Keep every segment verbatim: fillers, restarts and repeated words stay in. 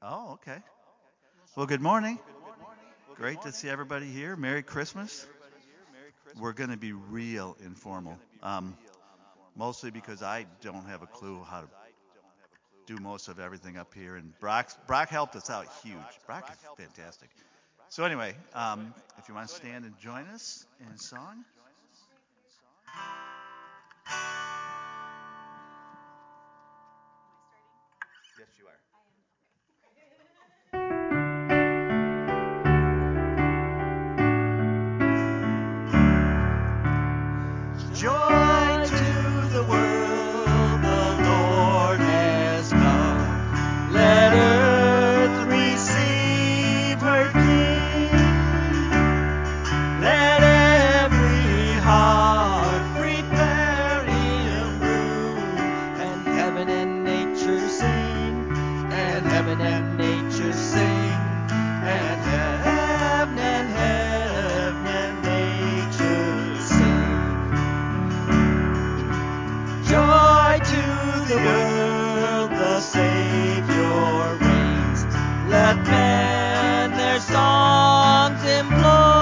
Oh, okay. Well, good morning. Great to see everybody here. Merry Christmas. We're going to be real informal, um, mostly because I don't have a clue how to do most of everything up here, and Brock Brock helped us out huge. Brock is fantastic. So anyway, um, if you want to stand and join us in song. Yes, you are. Joy to the world, the Lord has come. Let earth receive her King. Let every heart prepare him room. And heaven and nature sing. And heaven and nature sing. And heaven and heaven and nature sing. Joy to the world, the Savior reigns. Let men their songs employ,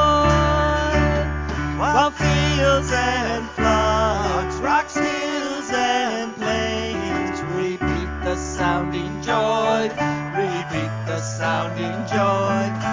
while fields and floods, rocks, hills and plains repeat the sounding joy, repeat the sounding joy.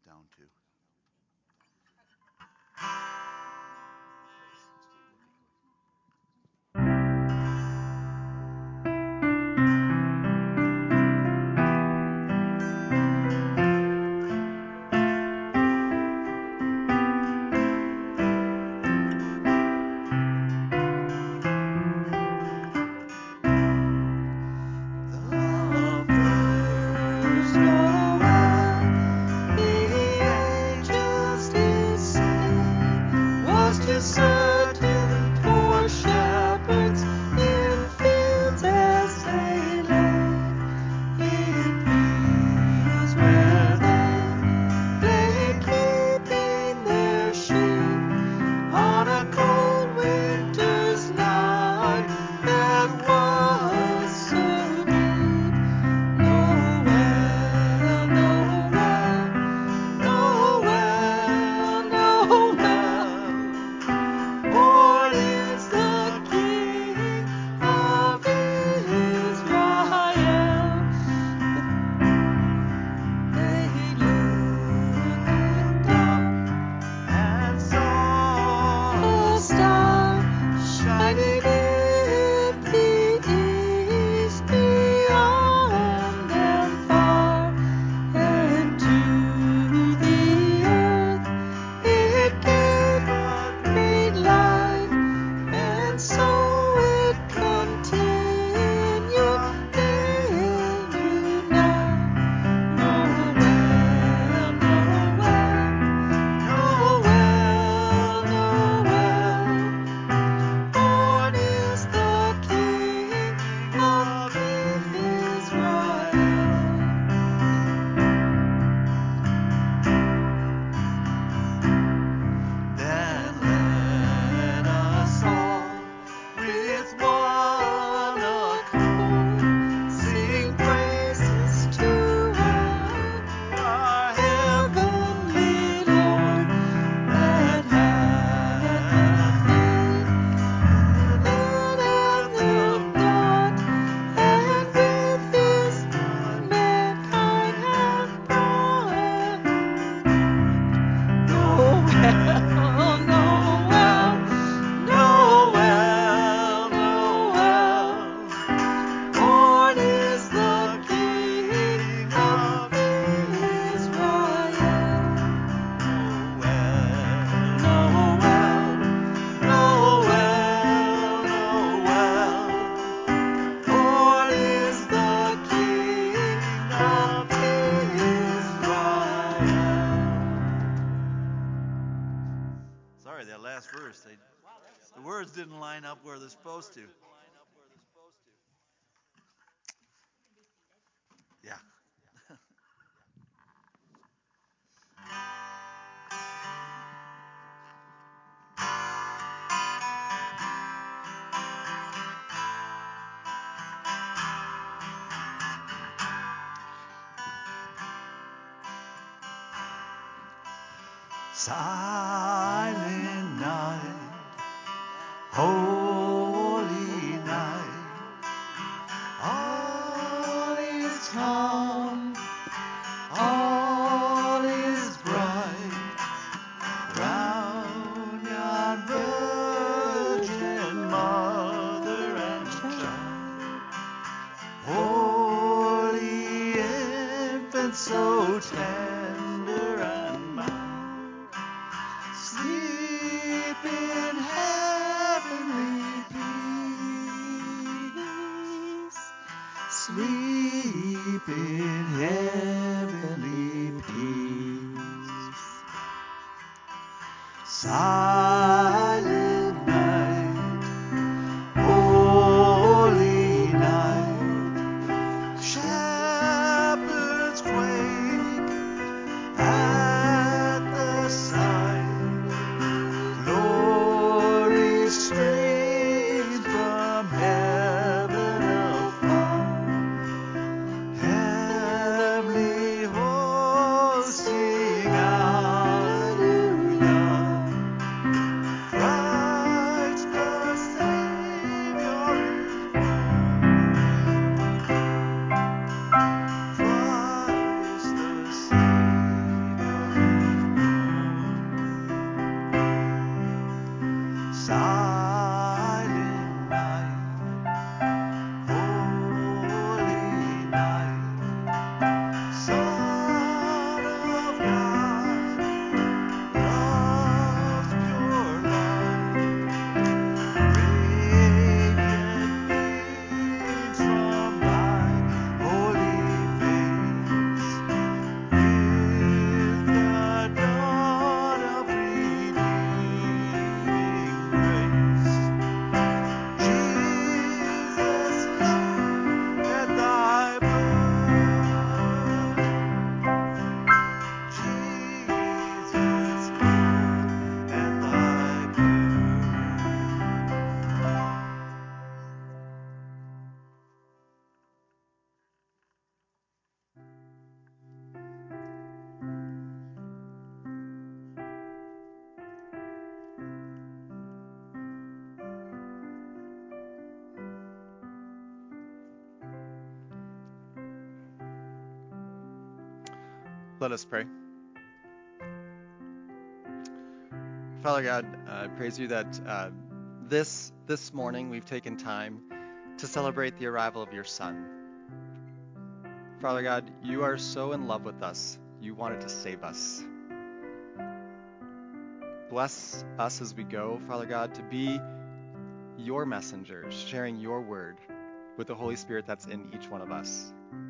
down to. Didn't line up where they're supposed to. Yeah. Silent night, holy night, all is calm, all is bright, round yon virgin mother and child, holy infant so tender and mild, sleep in heavenly peace, sleep in heavenly peace. Silent night, holy night, shepherds quake at the sight, glory straight from heaven afar, heavenly hosts sing hallelujah, Let us pray. Father God, I praise you that uh, this this morning we've taken time to celebrate the arrival of your Son. Father God, you are so in love with us. You wanted to save us. Bless us as we go, Father God, to be your messengers, sharing your word with the Holy Spirit that's in each one of us.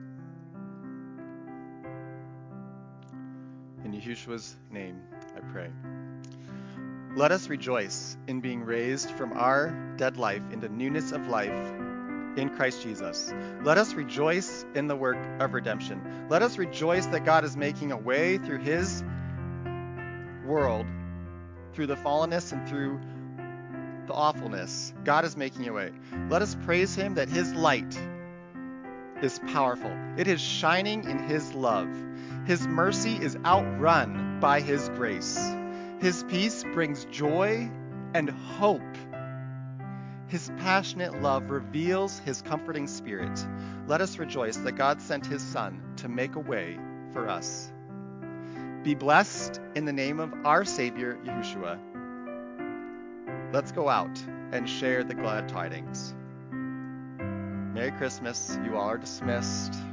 In Yeshua's name, I pray. Let us rejoice in being raised from our dead life into newness of life in Christ Jesus. Let us rejoice in the work of redemption. Let us rejoice that God is making a way through his world, through the fallenness and through the awfulness. God is making a way. Let us praise him that his light is powerful. It is shining in his love. His mercy is outrun by his grace. His peace brings joy and hope. His passionate love reveals his comforting spirit. Let us rejoice that God sent his Son to make a way for us. Be blessed in the name of our Savior, Yahushua. Let's go out and share the glad tidings. Merry Christmas. You all are dismissed.